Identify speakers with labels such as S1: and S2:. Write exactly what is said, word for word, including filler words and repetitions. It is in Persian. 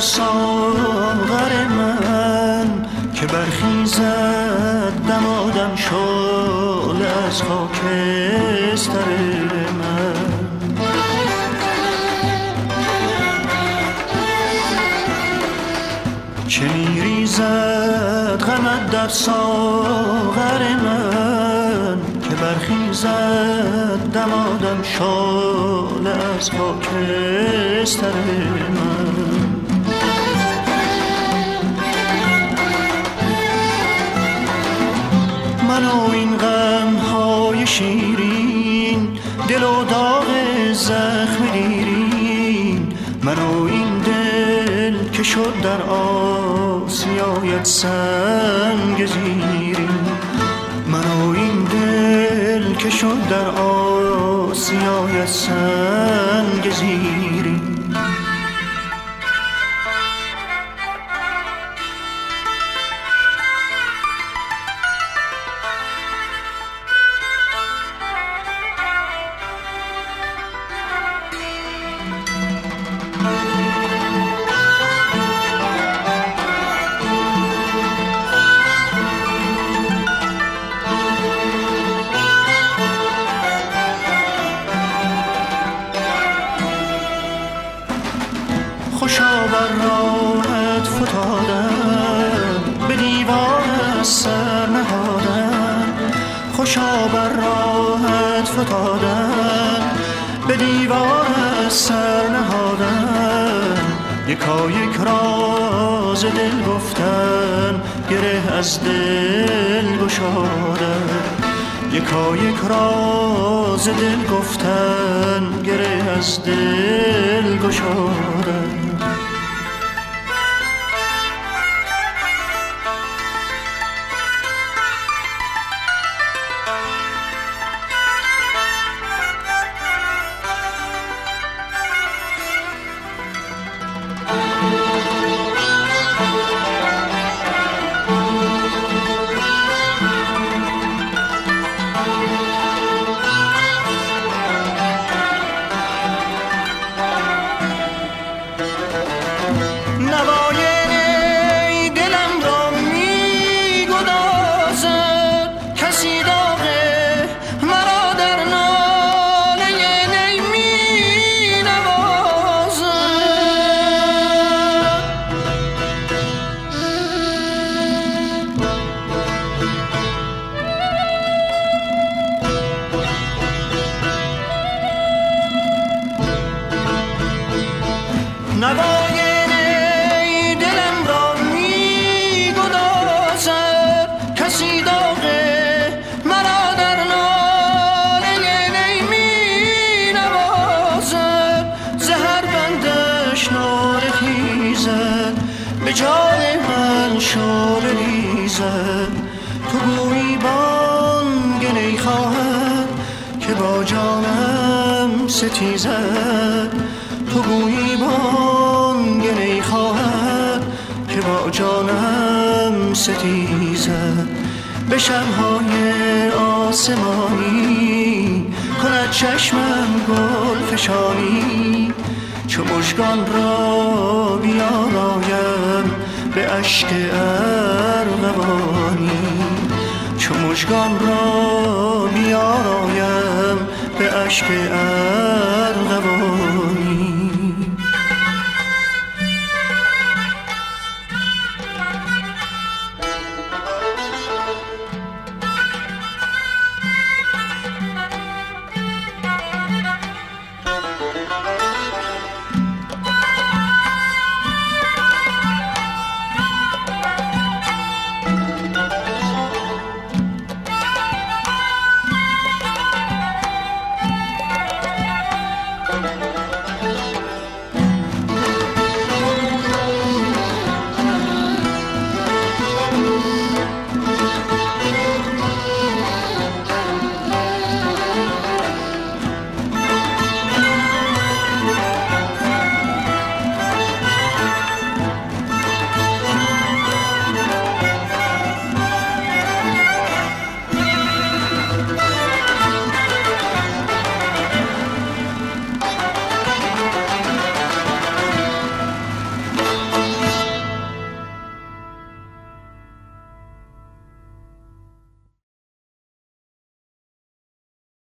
S1: ساغر من که برخیزد دمادم شعله از خاکستر من. چه میریزد غمت در ساغر من که برخیزد دمادم شعله از خاکستر من. من و این غم های شیرین، دل و داغ زخم دیرین، من و این دل که شد در آسیایت سنگ زیرین، من و این دل که شد در آسیایت سنگ زیرین. خوشا بر راهت فتادم، به دیوار سر نهادم، خوشا بر راهت فتادم، به دیوار سر نهادم، یکا یک راز دل گفتن گره از دل گشادم، یکا یک راز دل گفتن گره از دل گشادم. نوای نی دلم را می گدازد، کسی داغه مرا در ناله نی می نوازد، زهر بندش ناله خیزد، به جان من شعله ریزد، تو گویی بانگ نی خواهد که با جانم ستیزد، تو گویی بانگ نی خواهد که با جانم ستیزد، به شب‌های آسمانی کند چشمم گل فشانی، چو مژگان را بیارایم به اشک ارغوانی، چو مژگان را بیارایم به اشک ارغوانی.